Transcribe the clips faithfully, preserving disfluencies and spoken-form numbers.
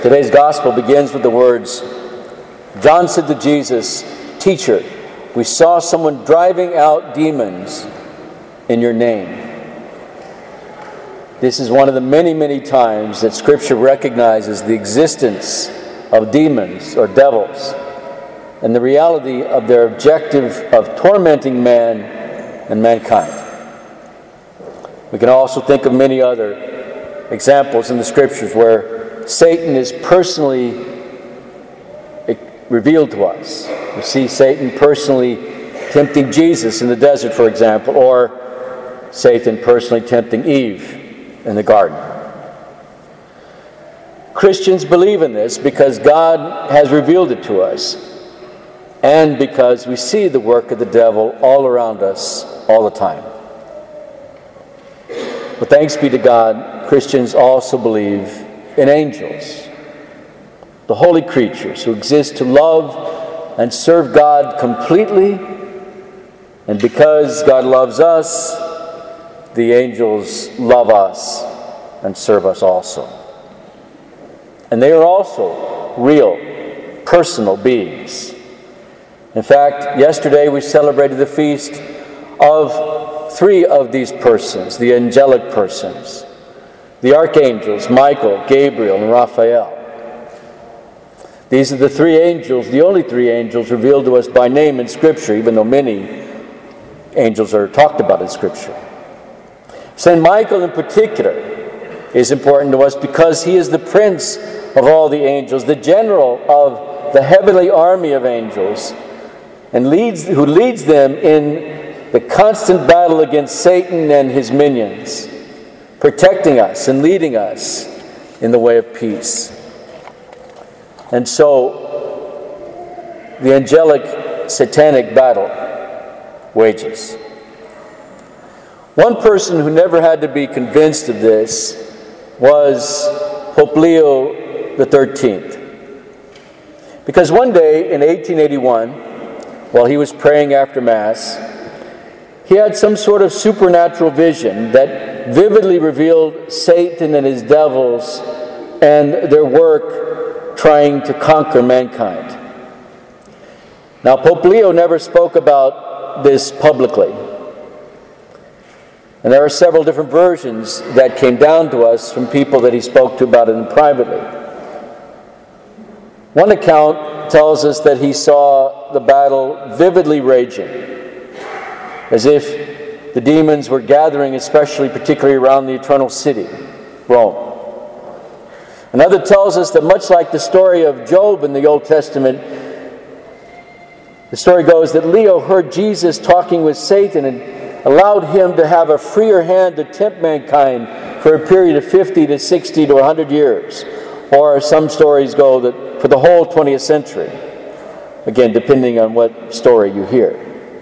Today's gospel begins with the words, John said to Jesus, "Teacher, we saw someone driving out demons in your name." This is one of the many, many times that Scripture recognizes the existence of demons or devils and the reality of their objective of tormenting man and mankind. We can also think of many other examples in the Scriptures where Satan is personally revealed to us. We see Satan personally tempting Jesus in the desert, for example, or Satan personally tempting Eve in the garden. Christians believe in this because God has revealed it to us, and because we see the work of the devil all around us all the time. But thanks be to God, Christians also believe in angels, the holy creatures who exist to love and serve God completely, and because God loves us, the angels love us and serve us also. And they are also real, personal beings. In fact, yesterday we celebrated the feast of three of these persons, the angelic persons, the archangels, Michael, Gabriel, and Raphael. These are the three angels, the only three angels revealed to us by name in Scripture, even though many angels are talked about in Scripture. Saint Michael in particular is important to us because he is the prince of all the angels, the general of the heavenly army of angels, and leads, who leads them in the constant battle against Satan and his minions, protecting us and leading us in the way of peace. And so, the angelic satanic battle wages. One person who never had to be convinced of this was Pope Leo the thirteenth. Because one day in eighteen eighty-one, while he was praying after Mass, he had some sort of supernatural vision that vividly revealed Satan and his devils and their work trying to conquer mankind. Now, Pope Leo never spoke about this publicly. And there are several different versions that came down to us from people that he spoke to about it privately. One account tells us that he saw the battle vividly raging, as if the demons were gathering, especially particularly around the eternal city, Rome. Another tells us that much like the story of Job in the Old Testament, the story goes that Leo heard Jesus talking with Satan and allowed him to have a freer hand to tempt mankind for a period of fifty to sixty to one hundred years. Or some stories go that for the whole twentieth century. Again, depending on what story you hear.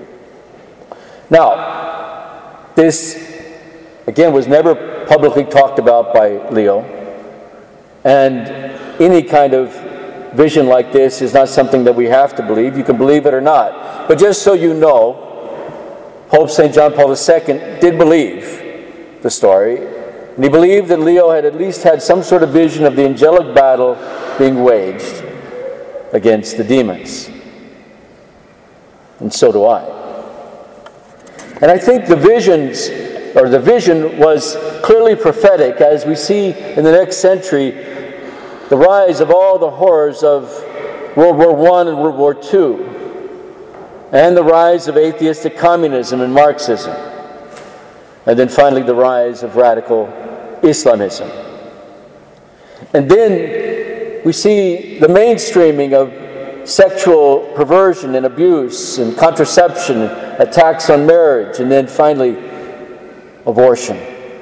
Now, this, again, was never publicly talked about by Leo. And any kind of vision like this is not something that we have to believe. You can believe it or not. But just so you know, Pope Saint John Paul the Second did believe the story. And he believed that Leo had at least had some sort of vision of the angelic battle being waged against the demons. And so do I. And I think the visions, or the vision was clearly prophetic, as we see in the next century the rise of all the horrors of World War One and World War Two, and the rise of atheistic communism and Marxism, and then finally the rise of radical Islamism. And then we see the mainstreaming of sexual perversion and abuse and contraception, attacks on marriage, and then finally abortion.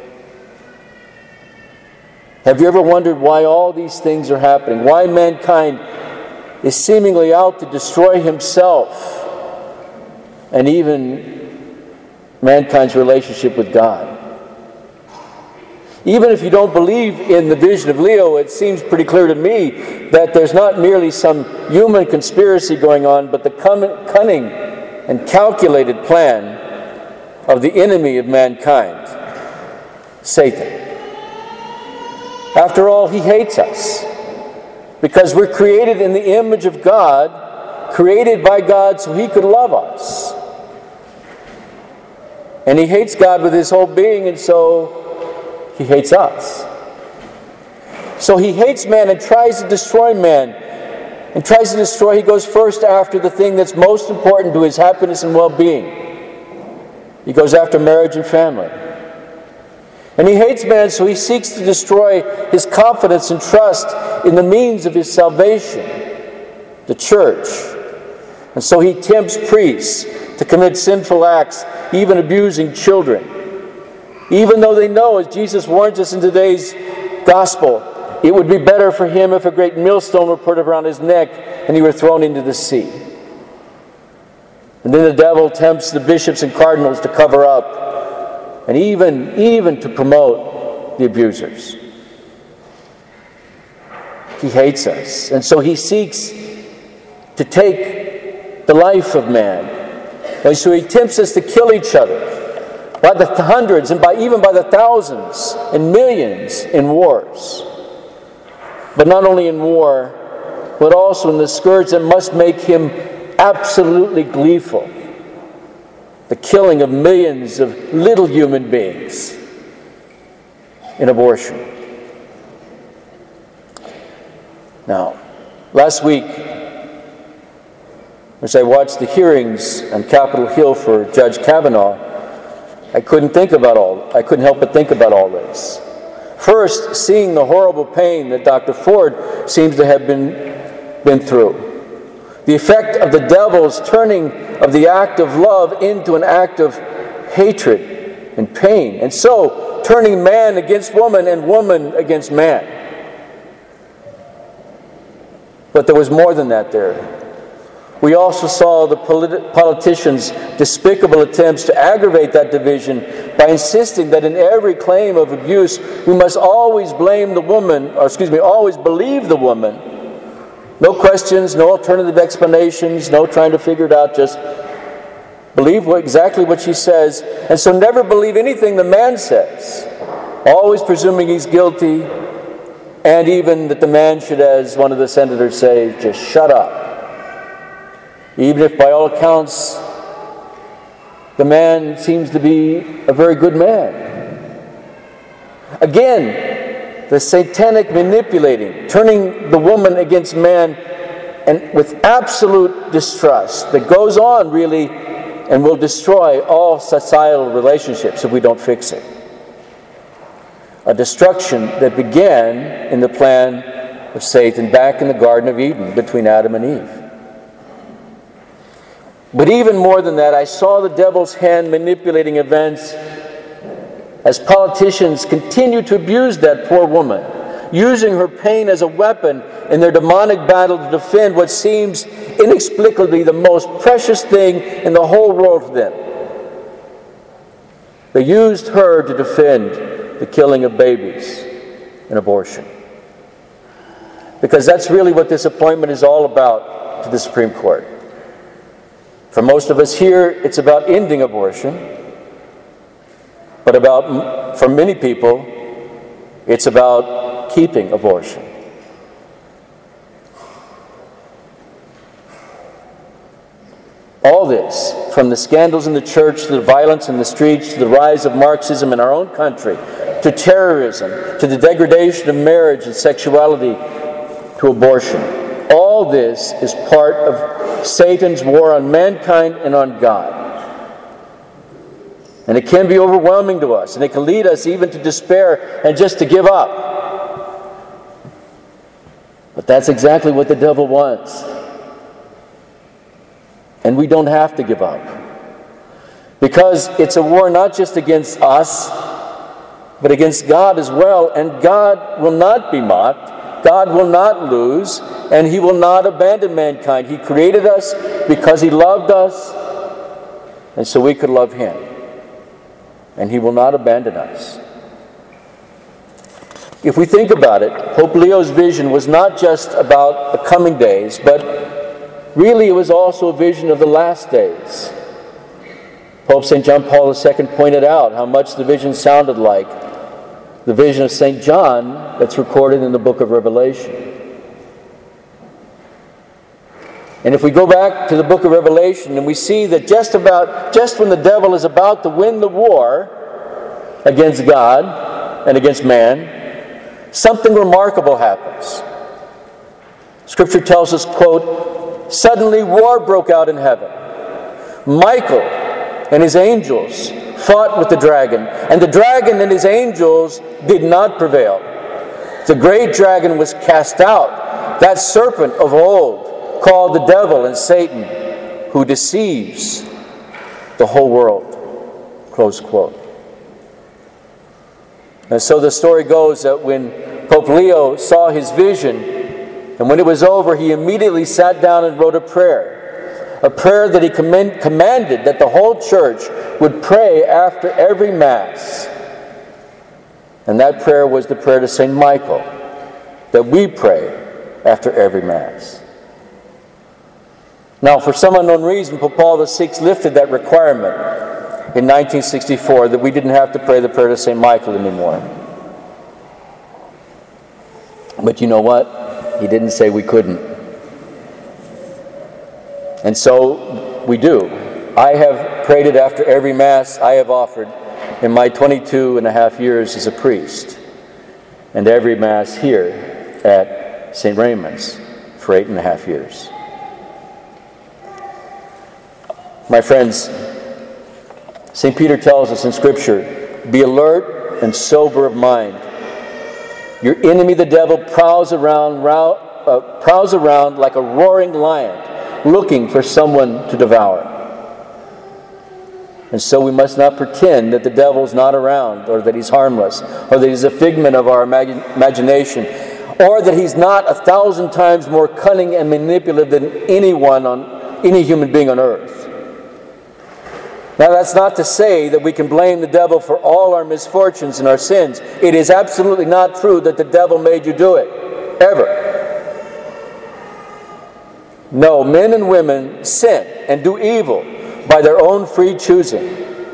Have you ever wondered why all these things are happening? Why mankind is seemingly out to destroy himself and even mankind's relationship with God? Even if you don't believe in the vision of Leo, it seems pretty clear to me that there's not merely some human conspiracy going on, but the cunning and calculated plan of the enemy of mankind, Satan. After all, he hates us. Because we're created in the image of God, created by God so He could love us. And He hates God with His whole being, and so He hates us. So He hates man and tries to destroy man. And tries to destroy, He goes first after the thing that's most important to his happiness and well-being. He goes after marriage and family. And He hates man, so He seeks to destroy his confidence and trust in the means of his salvation, the church. And so He tempts priests to commit sinful acts, even abusing children. Even though they know, as Jesus warns us in today's gospel, it would be better for him if a great millstone were put around his neck and he were thrown into the sea. And then the devil tempts the bishops and cardinals to cover up, and even, even to promote the abusers. He hates us, and so he seeks to take the life of man. And so he tempts us to kill each other by the hundreds and by even by the thousands and millions in wars. But not only in war, but also in the scourge that must make him absolutely gleeful. The killing of millions of little human beings in abortion. Now, last week, as I watched the hearings on Capitol Hill for Judge Kavanaugh, I couldn't think about all, I couldn't help but think about all this. First, seeing the horrible pain that Doctor Ford seems to have been, been through. The effect of the devil's turning of the act of love into an act of hatred and pain. And so, turning man against woman and woman against man. But there was more than that there. We also saw the politi- politicians' despicable attempts to aggravate that division by insisting that in every claim of abuse, we must always blame the woman, or excuse me, always believe the woman. No questions, no alternative explanations, no trying to figure it out, just believe what, exactly what she says. And so never believe anything the man says, always presuming he's guilty, and even that the man should, as one of the senators say, just shut up. Even if by all accounts the man seems to be a very good man. Again, the satanic manipulating, turning the woman against man, and with absolute distrust that goes on really and will destroy all societal relationships if we don't fix it. A destruction that began in the plan of Satan back in the Garden of Eden between Adam and Eve. But even more than that, I saw the devil's hand manipulating events as politicians continue to abuse that poor woman, using her pain as a weapon in their demonic battle to defend what seems inexplicably the most precious thing in the whole world to them. They used her to defend the killing of babies and abortion. Because that's really what this appointment is all about to the Supreme Court. For most of us here, it's about ending abortion. But about, for many people, it's about keeping abortion. All this, from the scandals in the church, to the violence in the streets, to the rise of Marxism in our own country, to terrorism, to the degradation of marriage and sexuality, to abortion. All this is part of Satan's war on mankind and on God. And it can be overwhelming to us, and it can lead us even to despair and just to give up. But that's exactly what the devil wants. And we don't have to give up. Because it's a war not just against us, but against God as well. And God will not be mocked. God will not lose. And He will not abandon mankind. He created us because He loved us, and so we could love Him. And He will not abandon us. If we think about it, Pope Leo's vision was not just about the coming days, but really it was also a vision of the last days. Pope Saint John Paul the Second pointed out how much the vision sounded like the vision of Saint John that's recorded in the book of Revelation. And if we go back to the book of Revelation, and we see that just about, just when the devil is about to win the war against God and against man, something remarkable happens. Scripture tells us, quote, "Suddenly war broke out in heaven. Michael and his angels fought with the dragon, and the dragon and his angels did not prevail. The great dragon was cast out, that serpent of old, called the devil and Satan, who deceives the whole world." Close quote. And so the story goes that when Pope Leo saw his vision, and when it was over, he immediately sat down and wrote a prayer. A prayer that he command, commanded that the whole church would pray after every Mass. And that prayer was the prayer to Saint Michael, that we pray after every Mass. Now, for some unknown reason, Pope Paul the Sixth lifted that requirement in nineteen sixty-four, that we didn't have to pray the prayer to Saint Michael anymore. But you know what? He didn't say we couldn't. And so we do. I have prayed it after every Mass I have offered in my twenty-two and a half years as a priest, and every Mass here at Saint Raymond's for eight and a half years. My friends, Saint Peter tells us in Scripture, "Be alert and sober of mind. Your enemy, the devil, prowls around, uh, prowls around like a roaring lion, looking for someone to devour." And so we must not pretend that the devil's not around, or that he's harmless, or that he's a figment of our imag- imagination, or that he's not a thousand times more cunning and manipulative than anyone on any human being on earth. Now, that's not to say that we can blame the devil for all our misfortunes and our sins. It is absolutely not true that the devil made you do it, ever. No, men and women sin and do evil by their own free choosing.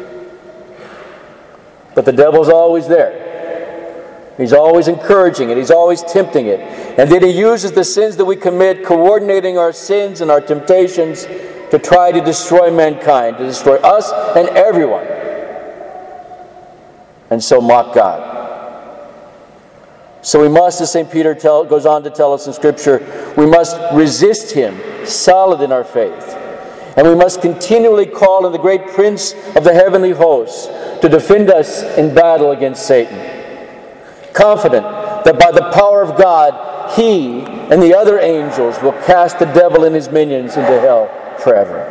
But the devil's always there. He's always encouraging it. He's always tempting it. And then he uses the sins that we commit, coordinating our sins and our temptations, to try to destroy mankind, to destroy us and everyone, and so mock God. So we must, as Saint Peter tell, goes on to tell us in Scripture, we must resist him, solid in our faith. And we must continually call on the great Prince of the heavenly hosts to defend us in battle against Satan, confident that by the power of God, he and the other angels will cast the devil and his minions into hell forever.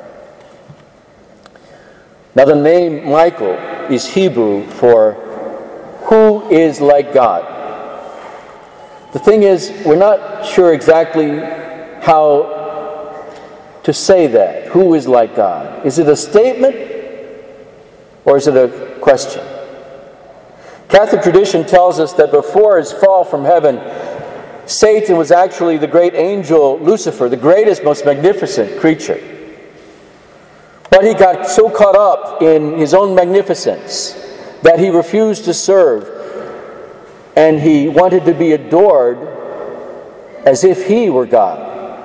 Now, the name Michael is Hebrew for "who is like God." The thing is, we're not sure exactly how to say that. Who is like God? Is it a statement or is it a question? Catholic tradition tells us that before his fall from heaven, Satan was actually the great angel Lucifer, the greatest, most magnificent creature. But he got so caught up in his own magnificence that he refused to serve, and he wanted to be adored as if he were God.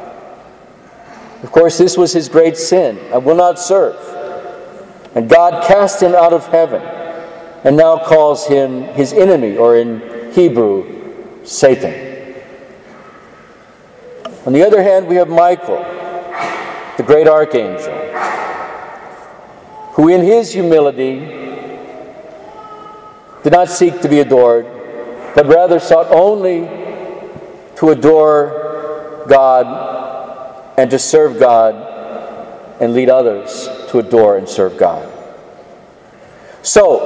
Of course, this was his great sin. "I will not serve." And God cast him out of heaven and now calls him his enemy, or in Hebrew, Satan. On the other hand, we have Michael, the great archangel, who in his humility did not seek to be adored, but rather sought only to adore God and to serve God and lead others to adore and serve God. So,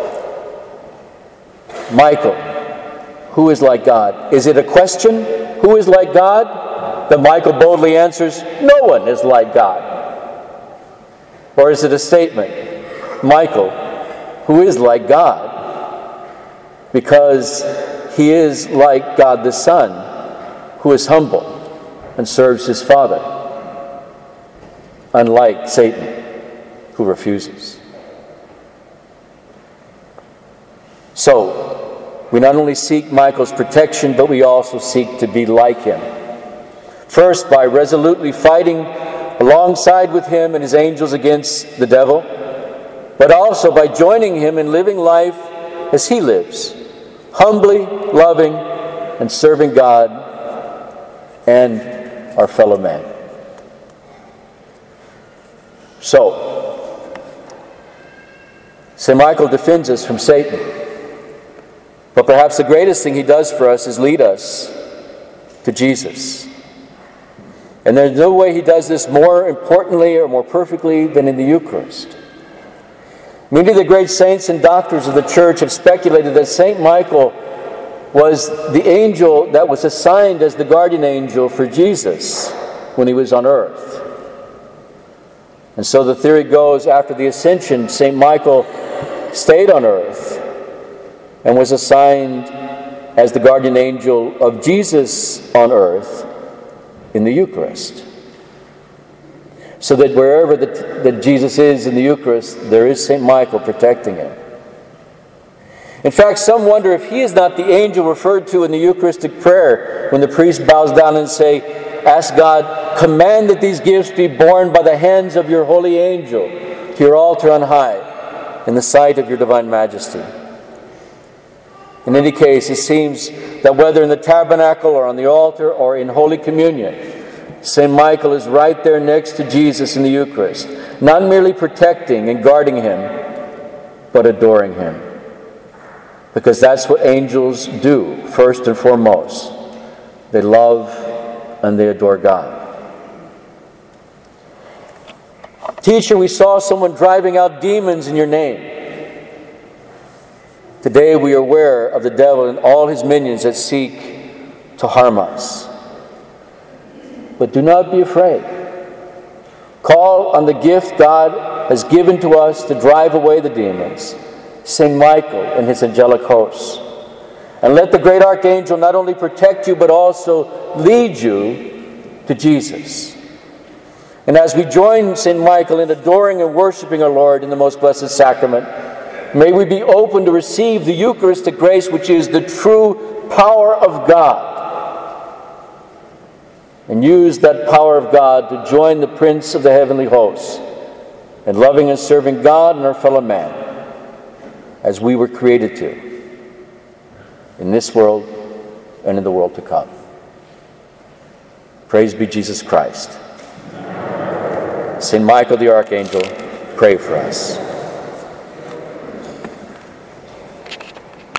Michael, who is like God? Is it a question? Who is like God? Then Michael boldly answers, "No one is like God." Or is it a statement? Michael, who is like God, because he is like God the Son, who is humble and serves his Father, unlike Satan, who refuses. So, we not only seek Michael's protection, but we also seek to be like him. First, by resolutely fighting alongside with him and his angels against the devil, but also by joining him in living life as he lives, humbly loving and serving God and our fellow man. So, Saint Michael defends us from Satan. But perhaps the greatest thing he does for us is lead us to Jesus. And there's no way he does this more importantly or more perfectly than in the Eucharist. Many of the great saints and doctors of the Church have speculated that Saint Michael was the angel that was assigned as the guardian angel for Jesus when he was on earth. And so the theory goes, after the Ascension, Saint Michael stayed on earth and was assigned as the guardian angel of Jesus on earth in the Eucharist. So that wherever that, that Jesus is in the Eucharist, there is Saint Michael protecting him. In fact, some wonder if he is not the angel referred to in the Eucharistic prayer when the priest bows down and say, ask God, command that these gifts be borne by the hands of your holy angel to your altar on high in the sight of your divine majesty. In any case, it seems that whether in the tabernacle or on the altar or in Holy Communion, Saint Michael is right there next to Jesus in the Eucharist, not merely protecting and guarding him, but adoring him. Because that's what angels do, first and foremost. They love and they adore God. Teacher, we saw someone driving out demons in your name. Today we are aware of the devil and all his minions that seek to harm us. But do not be afraid. Call on the gift God has given to us to drive away the demons, Saint Michael and his angelic hosts. And let the great archangel not only protect you, but also lead you to Jesus. And as we join Saint Michael in adoring and worshiping our Lord in the most blessed sacrament, may we be open to receive the Eucharistic grace, which is the true power of God, and use that power of God to join the Prince of the heavenly hosts in loving and serving God and our fellow man, as we were created to, in this world and in the world to come. Praise be Jesus Christ. Saint Michael the Archangel, pray for us.